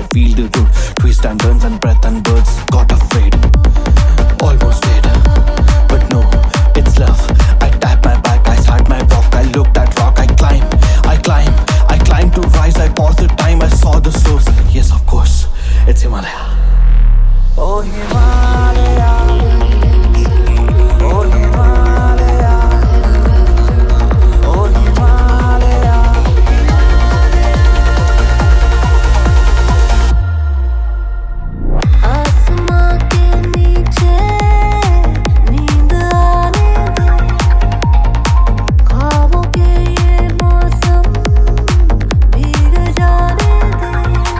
feel the road. Twists and turns and breath and birds. Got afraid, almost dead, but no, it's love. I tap my back, I start my walk. I look that rock, I climb, I climb, I climb to rise. I pause the time, I saw the source. Yes, of course, it's Himalaya. Oh Himalaya, oh Himalaya, oh Himalaya. आसमां के नीचे नींद आने दे, ख्वाबों के ये मौसम भीग जाने दे।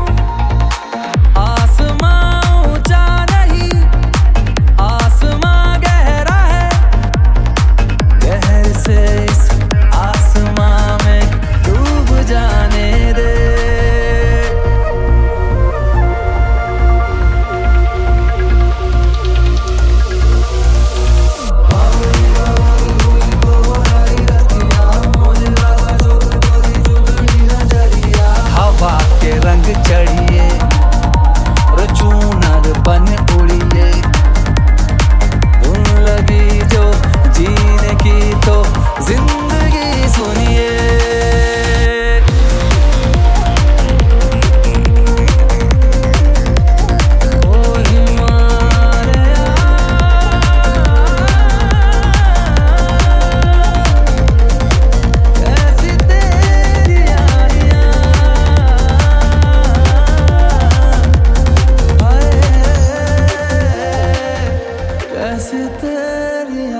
आसमां ऊंचा नहीं, आसमां गहरा है, गहर से इस आसमां में डूब जाने दे। हवा के रंग चढ़िए, चूनर बन उड़िए, धुन लगी जो जीने की तो जिंदगी सुनिए। ओ हिमालया, कैसी तेरी यारियां, कैसी तेरी